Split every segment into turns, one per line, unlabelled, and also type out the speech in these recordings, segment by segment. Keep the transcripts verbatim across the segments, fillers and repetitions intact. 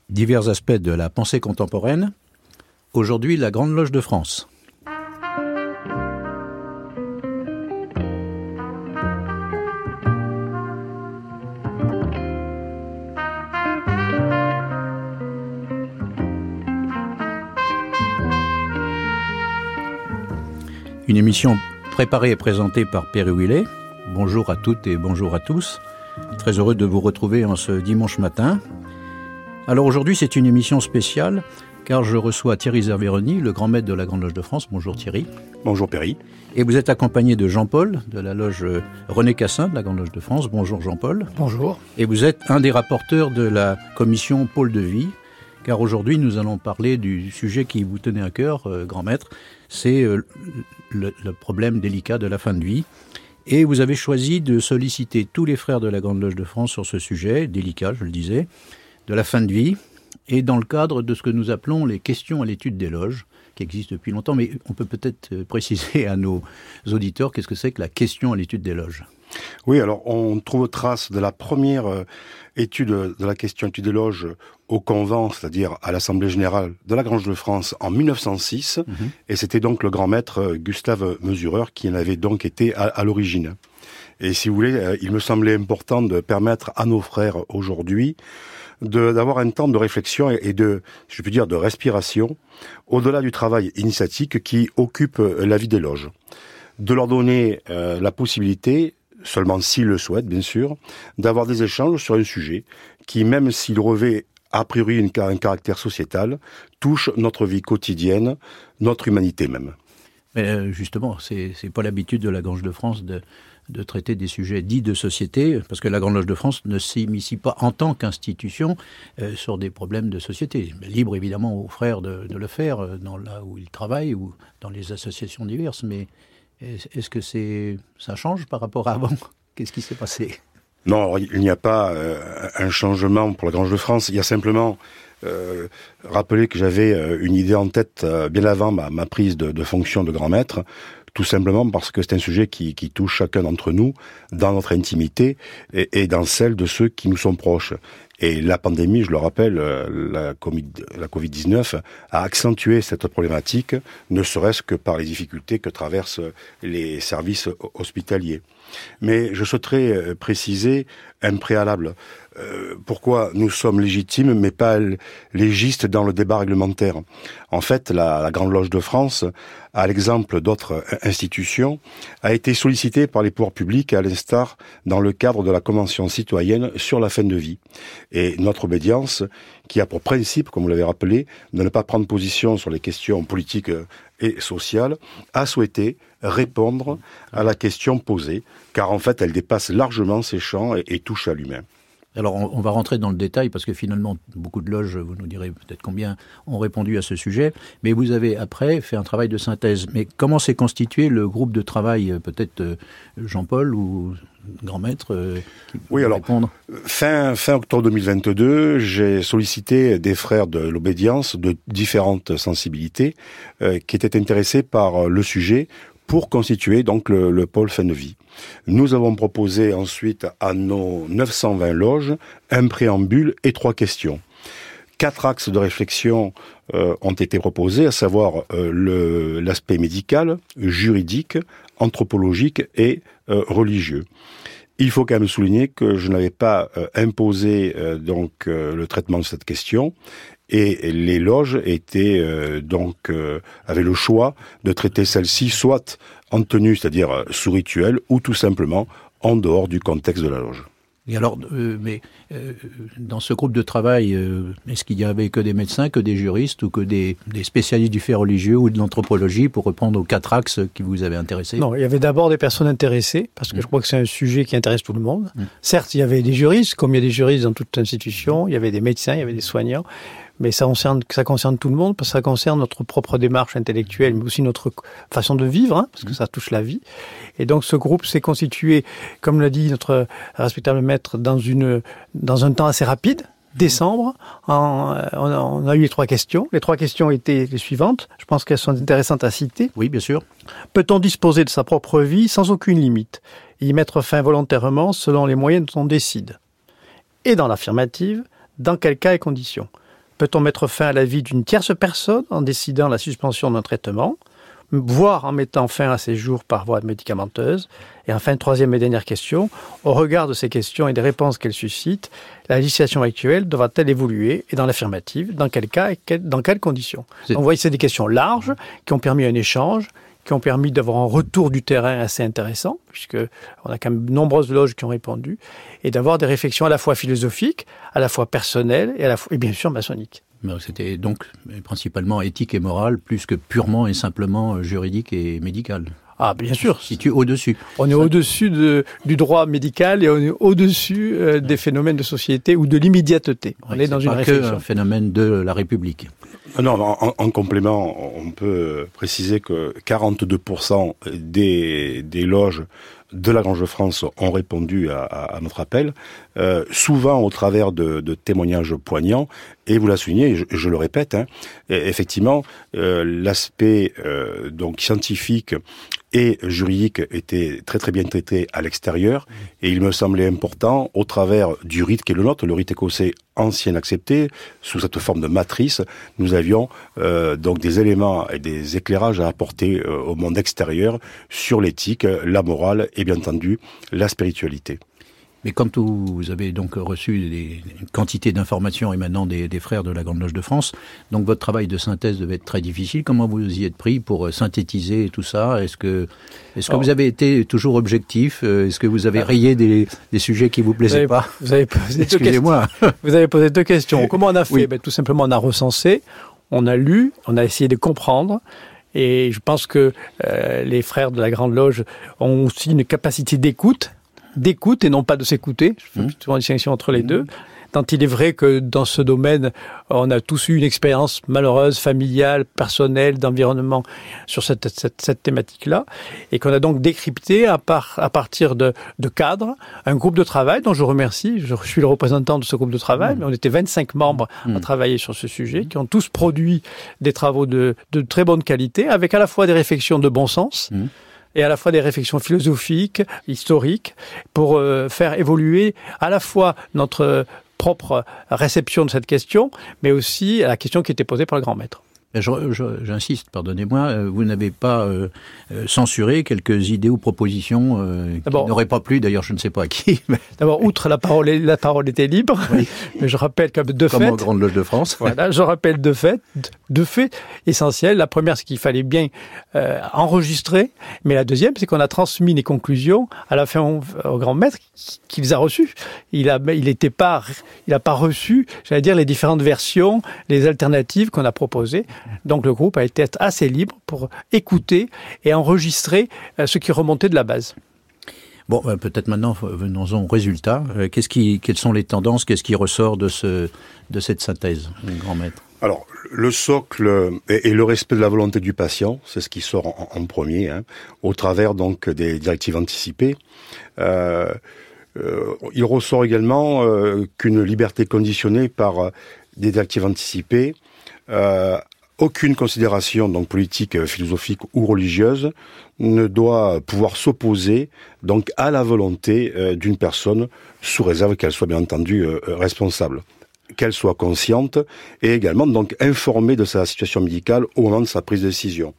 Divers aspects de la pensée contemporaine. Aujourd'hui, la Grande Loge de France. Une émission préparée et présentée par Perry Willet. Bonjour à toutes et bonjour à tous. Très heureux de vous retrouver en ce dimanche matin. Alors aujourd'hui, c'est une émission spéciale car je reçois Thierry Zerveroni, le grand maître de la Grande Loge de France. Bonjour Thierry.
Bonjour Perry.
Et vous êtes accompagné de Jean-Paul, de la loge René Cassin, de la Grande Loge de France. Bonjour Jean-Paul.
Bonjour.
Et vous êtes un des rapporteurs de la commission Pôle de vie, car aujourd'hui nous allons parler du sujet qui vous tenait à cœur, euh, grand maître, c'est euh, le, le problème délicat de la fin de vie. Et vous avez choisi de solliciter tous les frères de la Grande Loge de France sur ce sujet, délicat, je le disais, de la fin de vie, et dans le cadre de ce que nous appelons les questions à l'étude des loges, qui existent depuis longtemps, mais on peut peut-être préciser à nos auditeurs qu'est-ce que c'est que la question à l'étude des loges.
Oui, alors on trouve trace de la première euh, étude de la question à l'étude des loges au convent, c'est-à-dire à l'Assemblée Générale de la Grande Loge de France en mille neuf cent six, mmh. et c'était donc le grand maître Gustave Mesureur qui en avait donc été à, à l'origine. Et si vous voulez, euh, il me semblait important de permettre à nos frères aujourd'hui de, d'avoir un temps de réflexion et de, je peux dire, de respiration, au-delà du travail initiatique qui occupe la vie des loges. De leur donner euh, la possibilité, seulement s'ils le souhaitent, bien sûr, d'avoir des échanges sur un sujet qui, même s'il revêt a priori une, un caractère sociétal, touche notre vie quotidienne, notre humanité même.
Mais euh, justement, c'est, c'est pas l'habitude de la Grande Loge de France de, de traiter des sujets dits de société, parce que la Grande Loge de France ne s'immisce pas en tant qu'institution euh, sur des problèmes de société. Libre évidemment aux frères de, de le faire euh, dans là où ils travaillent ou dans les associations diverses, mais est-ce que c'est, ça change par rapport à avant ? Qu'est-ce qui s'est passé ?
Non, alors, il n'y a pas euh, un changement pour la Grande Loge de France. Il y a simplement euh, rappelé que j'avais euh, une idée en tête euh, bien avant ma, ma prise de, de fonction de grand maître, tout simplement parce que c'est un sujet qui, qui touche chacun d'entre nous dans notre intimité et, et dans celle de ceux qui nous sont proches. Et la pandémie, je le rappelle, la covid dix-neuf a accentué cette problématique, ne serait-ce que par les difficultés que traversent les services hospitaliers. Mais je souhaiterais préciser un préalable. Euh, pourquoi nous sommes légitimes, mais pas légistes dans le débat réglementaire. En fait, la, la Grande Loge de France, à l'exemple d'autres institutions, a été sollicitée par les pouvoirs publics, à l'instar dans le cadre de la Convention citoyenne sur la fin de vie. Et notre obédience, qui a pour principe, comme vous l'avez rappelé, de ne pas prendre position sur les questions politiques et sociales, a souhaité répondre à la question posée, car en fait, elle dépasse largement ses champs et, et touche à l'humain.
Alors, on, on va rentrer dans le détail, parce que finalement, beaucoup de loges, vous nous direz peut-être combien, ont répondu à ce sujet, mais vous avez après fait un travail de synthèse. Mais comment s'est constitué le groupe de travail, peut-être euh, Jean-Paul ou grand maître euh, qui
Oui, alors, répondre fin, fin octobre deux mille vingt-deux, j'ai sollicité des frères de l'obédience de différentes sensibilités euh, qui étaient intéressés par le sujet pour constituer donc le, le pôle fin de vie. Nous avons proposé ensuite à nos neuf cent vingt loges un préambule et trois questions. Quatre axes de réflexion euh, ont été proposés, à savoir euh, le, l'aspect médical, juridique, anthropologique et euh, religieux. Il faut quand même souligner que je n'avais pas euh, imposé euh, donc euh, le traitement de cette question. Et les loges étaient euh, donc euh, avaient le choix de traiter celle-ci soit en tenue, c'est-à-dire sous rituel, ou tout simplement en dehors du contexte de la loge.
Et alors, euh, mais euh, dans ce groupe de travail, euh, est-ce qu'il y avait que des médecins, que des juristes ou que des, des spécialistes du fait religieux ou de l'anthropologie, pour répondre aux quatre axes qui vous avaient intéressé ?
Non, il y avait d'abord des personnes intéressées, parce que mmh. je crois que c'est un sujet qui intéresse tout le monde. Mmh. Certes, il y avait des juristes, comme il y a des juristes dans toute institution, il y avait des médecins, il y avait des soignants, mais ça concerne, ça concerne tout le monde, parce que ça concerne notre propre démarche intellectuelle, mais aussi notre façon de vivre, hein, parce que ça touche la vie. Et donc ce groupe s'est constitué, comme l'a dit notre respectable maître, dans, une, dans un temps assez rapide, décembre. En, on, a, on a eu les trois questions. Les trois questions étaient les suivantes. Je pense qu'elles sont intéressantes à citer.
Oui, bien sûr.
Peut-on disposer de sa propre vie sans aucune limite et y mettre fin volontairement selon les moyens dont on décide ? Et dans l'affirmative, dans quel cas et conditions ? Peut-on mettre fin à la vie d'une tierce personne en décidant la suspension d'un traitement, voire en mettant fin à ses jours par voie médicamenteuse? Et enfin, troisième et dernière question, au regard de ces questions et des réponses qu'elles suscitent, la législation actuelle devra-t-elle évoluer? Et dans l'affirmative, dans quel cas et quel, dans quelles conditions? Donc, vous voyez, c'est des questions larges qui ont permis un échange, qui ont permis d'avoir un retour du terrain assez intéressant, puisqu'on a quand même de nombreuses loges qui ont répondu, et d'avoir des réflexions à la fois philosophiques, à la fois personnelles et, à la fois, et bien sûr maçonniques.
C'était donc principalement éthique et morale, plus que purement et simplement juridique et médical.
Ah, bien sûr.
Si tu es au-dessus.
On est au-dessus de, du droit médical et on est au-dessus euh, des phénomènes de société ou de l'immédiateté. On
oui,
est dans une
pas
réflexion.
Que un phénomène de la République.
Non, en, en complément, on peut préciser que quarante-deux pour cent des, des loges de la Grange de France ont répondu à, à, à notre appel, euh, souvent au travers de, de témoignages poignants. Et vous l'avez souligné, je, je le répète, hein, effectivement, euh, l'aspect euh, donc scientifique et juridique était très très bien traité à l'extérieur. Et il me semblait important, au travers du rite qui est le nôtre, le rite écossais ancien accepté, sous cette forme de matrice, nous avions euh, donc des éléments et des éclairages à apporter euh, au monde extérieur sur l'éthique, la morale et bien entendu la spiritualité.
Mais quand vous avez donc reçu des, une quantité d'informations émanant des, des frères de la Grande Loge de France, donc votre travail de synthèse devait être très difficile. Comment vous y êtes pris pour synthétiser tout ça? Est-ce que, est-ce que oh. vous avez été toujours objectif? Est-ce que vous avez rayé des, des sujets qui vous plaisaient
vous avez,
pas?
Vous avez posé
Excusez-moi.
Vous avez posé deux questions. Comment on a fait?
Oui.
Ben, tout simplement, on a recensé, on a lu, on a essayé de comprendre. Et je pense que euh, les frères de la Grande Loge ont aussi une capacité d'écoute, d'écoute et non pas de s'écouter. Je fais mmh. souvent une distinction entre les mmh. deux. Tant il est vrai que dans ce domaine, on a tous eu une expérience malheureuse, familiale, personnelle, d'environnement sur cette, cette, cette thématique-là, et qu'on a donc décrypté à, part, à partir de, de cadres, un groupe de travail dont je remercie, je suis le représentant de ce groupe de travail, mmh. mais on était vingt-cinq membres mmh. à travailler sur ce sujet, qui ont tous produit des travaux de, de très bonne qualité, avec à la fois des réflexions de bon sens, mmh. et à la fois des réflexions philosophiques, historiques, pour euh, faire évoluer à la fois notre propre réception de cette question, mais aussi la question qui était posée par le grand maître.
Je, je, j'insiste, pardonnez-moi, vous n'avez pas euh, censuré quelques idées ou propositions euh, qui d'abord, n'auraient pas plu, d'ailleurs je ne sais pas à qui. Mais...
D'abord, outre la parole, la parole était libre, oui. mais je rappelle que de
Comme
fait...
en Grande Loge de France.
Voilà, je rappelle deux faits, deux faits essentiels. La première, c'est qu'il fallait bien euh, enregistrer, mais la deuxième, c'est qu'on a transmis les conclusions à la fin au, au grand maître qui les a reçues. Il a, il était pas, il a pas reçu, j'allais dire, les différentes versions, les alternatives qu'on a proposées. Donc le groupe a été assez libre pour écouter et enregistrer ce qui remontait de la base.
Bon, peut-être maintenant, venons-en aux résultats. Qu'est-ce qui, quelles sont les tendances? Qu'est-ce qui ressort de, ce, de cette synthèse, grand maître?
Alors, le socle et le respect de la volonté du patient, c'est ce qui sort en, en premier, hein, au travers donc des directives anticipées. Euh, euh, il ressort également euh, qu'une liberté conditionnée par euh, des directives anticipées, euh, aucune considération donc politique, philosophique ou religieuse ne doit pouvoir s'opposer donc à la volonté euh, d'une personne, sous réserve qu'elle soit bien entendu euh, responsable, qu'elle soit consciente et également donc informée de sa situation médicale au moment de sa prise de décision.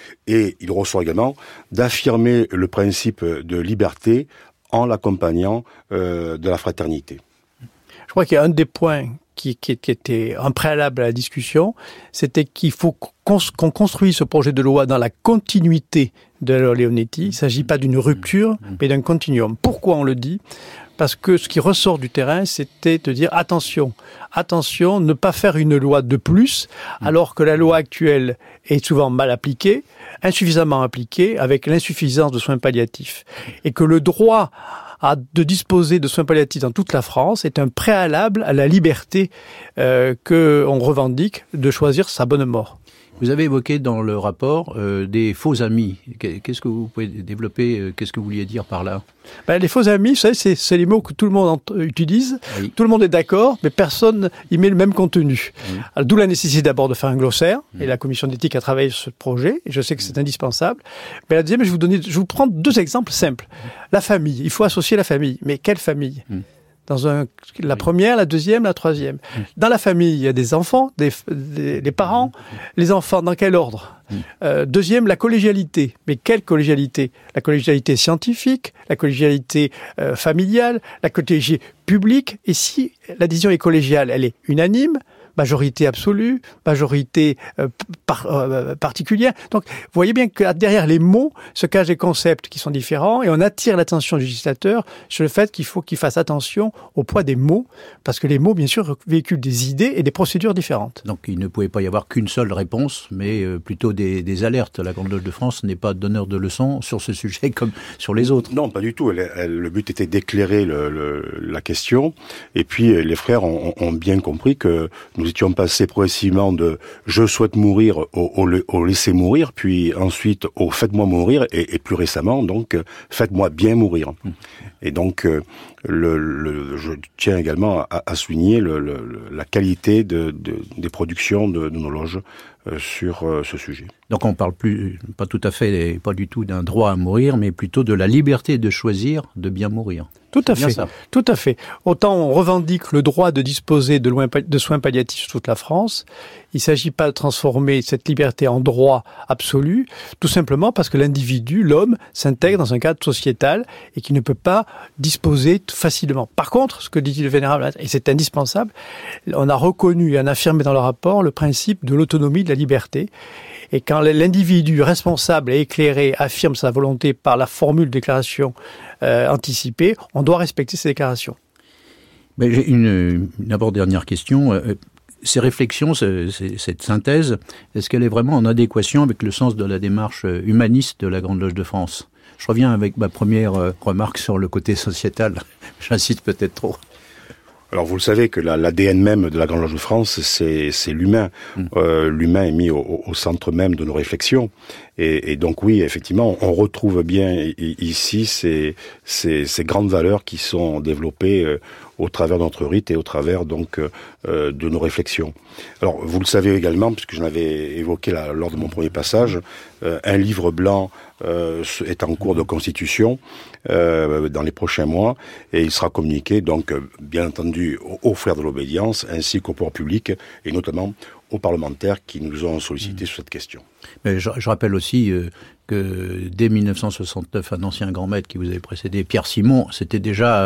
Et il ressort également d'affirmer le principe de liberté en l'accompagnant euh, de la fraternité.
Je crois qu'il y a un des points Qui, qui, qui était un préalable à la discussion, c'était qu'il faut qu'on, qu'on construise ce projet de loi dans la continuité de la loi Leonetti. Il ne s'agit pas d'une rupture, mais d'un continuum. Pourquoi on le dit? Parce que ce qui ressort du terrain, c'était de dire attention, attention, ne pas faire une loi de plus, alors que la loi actuelle est souvent mal appliquée, insuffisamment appliquée, avec l'insuffisance de soins palliatifs. Et que le droit à de disposer de soins palliatifs dans toute la France est un préalable à la liberté euh, qu'on revendique de choisir sa bonne mort.
Vous avez évoqué dans le rapport euh, des faux amis. Qu'est-ce que vous pouvez développer? Qu'est-ce que vous vouliez dire par là?
Ben, les faux amis, vous savez, c'est, c'est les mots que tout le monde utilise. Oui. Tout le monde est d'accord, mais personne y met le même contenu. Oui. Alors, d'où la nécessité d'abord de faire un glossaire. Oui. Et la commission d'éthique a travaillé sur ce projet. Et je sais que c'est indispensable. Mais la deuxième, je vais vous donner, je vais vous prendre deux exemples simples. La famille. Il faut associer la famille. Mais quelle famille? oui. Dans un, la première, la deuxième, la troisième. Mmh. Dans la famille, il y a des enfants, des, des, des parents. Mmh. Les enfants, dans quel ordre? Mmh. euh, Deuxième, la collégialité. Mais quelle collégialité? La collégialité scientifique, la collégialité euh, familiale, la collégialité publique. Et si la décision est collégiale, elle est unanime, majorité absolue, majorité euh, par, euh, particulière. Donc, vous voyez bien que derrière les mots se cachent des concepts qui sont différents et on attire l'attention du législateur sur le fait qu'il faut qu'il fasse attention au poids des mots, parce que les mots, bien sûr, véhiculent des idées et des procédures différentes.
Donc, il ne pouvait pas y avoir qu'une seule réponse, mais euh, plutôt des, des alertes. La Grande Loge de France n'est pas donneur de leçons sur ce sujet comme sur les autres.
Non, pas du tout. Elle, elle, le but était d'éclairer le, le, la question. Et puis, les frères ont, ont bien compris que nous étions passés progressivement de « je souhaite mourir » au, au, au « laisser mourir », puis ensuite au « faites-moi mourir » et, et plus récemment, donc « faites-moi bien mourir ». Mmh. Et donc, le, le, je tiens également à, à souligner le, le, la qualité de, de, des productions de, de nos loges euh, sur euh, ce sujet.
Donc on parle plus, pas tout à fait, pas du tout d'un droit à mourir, mais plutôt de la liberté de choisir de bien mourir.
Tout à fait, tout à fait. Autant on revendique le droit de disposer de, loin, de soins palliatifs sur toute la France, il ne s'agit pas de transformer cette liberté en droit absolu, tout simplement parce que l'individu, l'homme, s'intègre dans un cadre sociétal et qui ne peut pas disposer facilement. Par contre, ce que dit le Vénérable, et c'est indispensable, on a reconnu et on a affirmé dans le rapport le principe de l'autonomie de la liberté. Et quand l'individu responsable et éclairé affirme sa volonté par la formule de déclaration euh, anticipée, on doit respecter ces déclarations.
Mais j'ai une, une avant-dernière question. Ces réflexions, ces, cette synthèse, est-ce qu'elle est vraiment en adéquation avec le sens de la démarche humaniste de la Grande Loge de France? Je reviens avec ma première remarque sur le côté sociétal. J'insiste peut-être trop.
Alors vous le savez que l'A D N même de la Grande Loge de France, c'est, c'est l'humain. Mmh. Euh, l'humain est mis au, au centre même de nos réflexions. Et, et donc oui, effectivement, on retrouve bien ici ces, ces, ces grandes valeurs qui sont développées euh, au travers de notre rite et au travers donc euh, de nos réflexions. Alors vous le savez également, puisque je l'avais évoqué là, lors de mon premier passage, euh, un livre blanc euh, est en cours de constitution euh, dans les prochains mois et il sera communiqué donc bien entendu aux, aux frères de l'obédience ainsi qu'au pouvoir public et notamment aux parlementaires qui nous ont sollicité mmh. sur cette question.
Mais je, je rappelle aussi euh, que dès mille neuf cent soixante-neuf, un ancien grand maître qui vous avait précédé, Pierre Simon, s'était déjà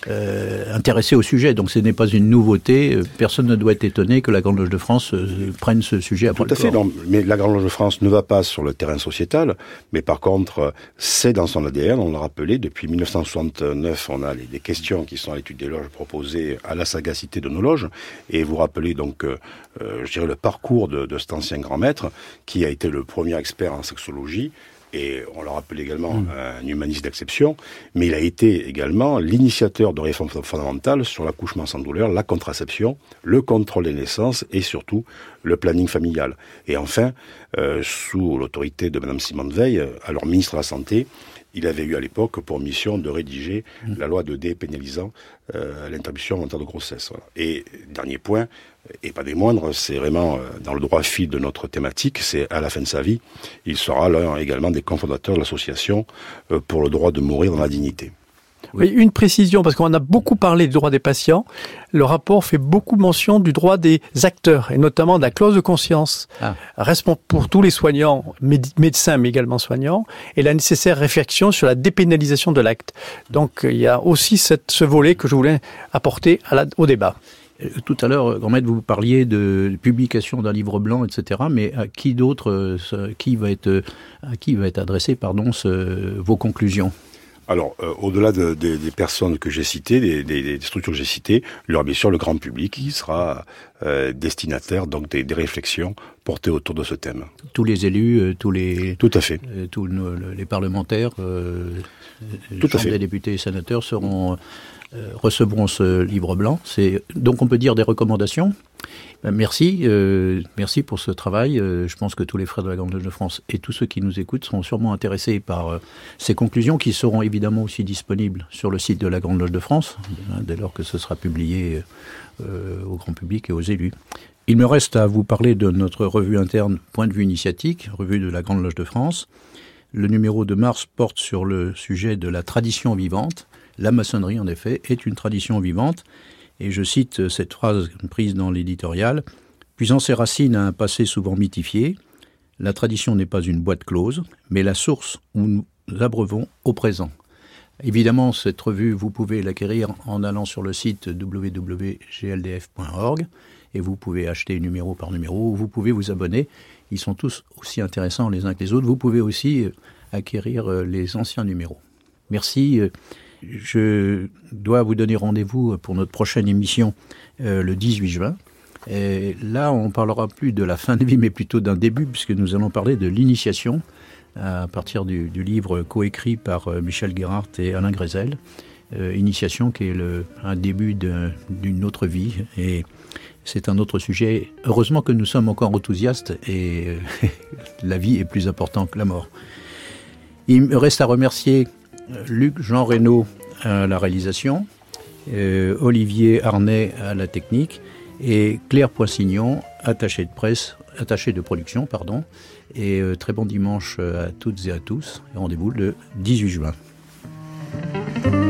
euh, intéressé au sujet. Donc ce n'est pas une nouveauté. Personne ne doit être étonné que la Grande Loge de France euh, prenne ce sujet à bras le corps.
Tout à fait. Non, mais la Grande Loge de France ne va pas sur le terrain sociétal, mais par contre, c'est dans son A D N, on l'a rappelé, depuis mille neuf cent soixante-neuf, on a les, les questions qui sont à l'étude des loges proposées à la sagacité de nos loges. Et vous rappelez donc, euh, je dirais, le parcours de, de cet ancien grand maître, qui a été le premier expert en sexologie, et on l'a rappelé également mmh. un humaniste d'exception, mais il a été également l'initiateur de réformes fondamentales sur l'accouchement sans douleur, la contraception, le contrôle des naissances et surtout le planning familial. Et enfin, euh, sous l'autorité de Madame Simone Veil, alors ministre de la Santé, il avait eu à l'époque pour mission de rédiger mmh. la loi deux D pénalisant euh, l'interruption volontaire de grossesse. Voilà. Et dernier point, et pas des moindres, c'est vraiment euh, dans le droit fil de notre thématique, c'est à la fin de sa vie, il sera l'un également des cofondateurs de l'association euh, pour le droit de mourir dans la dignité.
Oui, une précision, parce qu'on a beaucoup parlé du droit des patients. Le rapport fait beaucoup mention du droit des acteurs, et notamment de la clause de conscience. Ah. Reste pour tous les soignants, médecins, mais également soignants, et la nécessaire réflexion sur la dépénalisation de l'acte. Donc, il y a aussi cette, ce volet que je voulais apporter à la, au débat.
Tout à l'heure, grand maître, vous parliez de publication d'un livre blanc, et cetera. Mais à qui d'autre, qui va être, à qui va être adressé, pardon, ce, vos conclusions?
Alors, euh, au-delà de, de, des personnes que j'ai citées, des, des, des structures que j'ai citées, il y aura bien sûr le grand public qui sera euh, destinataire donc des, des réflexions portées autour de ce thème.
Tous les élus, euh, tous les
tout à fait,
euh, tous nos, les parlementaires, euh,
tout à fait,
des députés et sénateurs seront euh, recevront ce livre blanc. C'est donc on peut dire des recommandations. Merci, euh, merci pour ce travail. Euh, je pense que tous les frères de la Grande Loge de France et tous ceux qui nous écoutent seront sûrement intéressés par euh, ces conclusions qui seront évidemment aussi disponibles sur le site de la Grande Loge de France, hein, dès lors que ce sera publié euh, au grand public et aux élus. Il me reste à vous parler de notre revue interne Point de vue initiatique, revue de la Grande Loge de France. Le numéro de mars porte sur le sujet de la tradition vivante. La maçonnerie, en effet, est une tradition vivante. Et je cite cette phrase prise dans l'éditorial. « Puisant ses racines à un passé souvent mythifié, la tradition n'est pas une boîte close, mais la source où nous abreuvons au présent. » Évidemment, cette revue, vous pouvez l'acquérir en allant sur le site w w w point g l d f point org et vous pouvez acheter numéro par numéro, ou vous pouvez vous abonner. Ils sont tous aussi intéressants les uns que les autres. Vous pouvez aussi acquérir les anciens numéros. Merci. Je dois vous donner rendez-vous pour notre prochaine émission euh, le dix-huit juin. Et là, on ne parlera plus de la fin de vie, mais plutôt d'un début, puisque nous allons parler de l'initiation à partir du, du livre coécrit par euh, Michel Guérard et Alain Grézel. Euh, initiation qui est le, un début de, d'une autre vie. Et c'est un autre sujet. Heureusement que nous sommes encore enthousiastes et euh, la vie est plus importante que la mort. Il me reste à remercier Luc Jean Reynaud à la réalisation, euh, Olivier Arnay à la technique et Claire Poissignon, attachée de presse, attachée de production, pardon. Et euh, très bon dimanche à toutes et à tous. Et rendez-vous le dix-huit juin.